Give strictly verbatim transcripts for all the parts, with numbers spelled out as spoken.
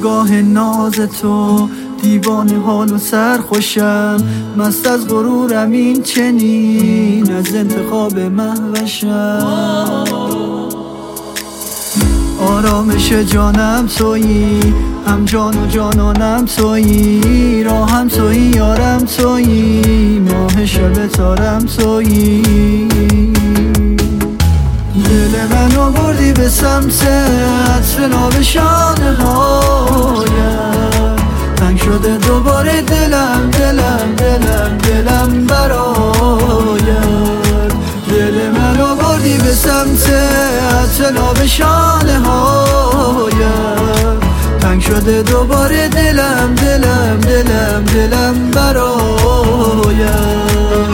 نگاه ناز تو، دیوانه حال و سرخوشم، مست از غرورم این چنین، از انتخاب مهوشم. آرامش جانم تویی، هم جان و جانانم تویی، راهم تویی یارم تویی، ماه شب تارم تویی. دل منو بردی به سمت عطر ناب شانه هایم، تنگ شده دوباره دلم دلم دلم دلم برایم. دل منو بردی به سمت عطر ناب شانه هایم، تنگ شده دوباره دلم دلم دلم دلم برایم.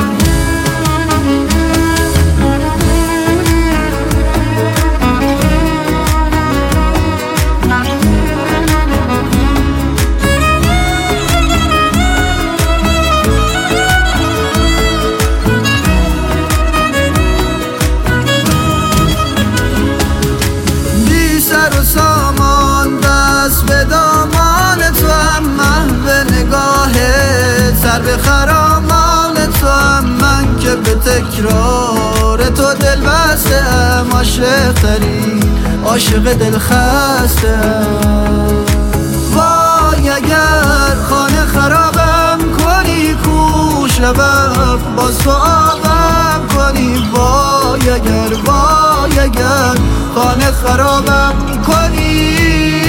سر به خرامان تو هم، من که به تکرار تو دل بستم، عاشق تری عاشق دل خستم. وای اگر خانه خرابم کنی، کوش لبم باز تو آبم کنی. وای اگر وای اگر خانه خرابم کنی.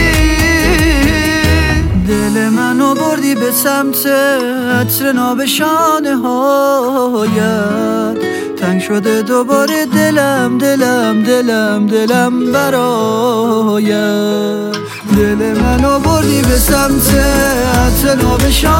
دل منو بردی به سمت عطر ناب شانه هایت، تنگ شده دوباره دلم دلم دلم دلم برایت. دل منو بردی به سمت عطر ناب شانه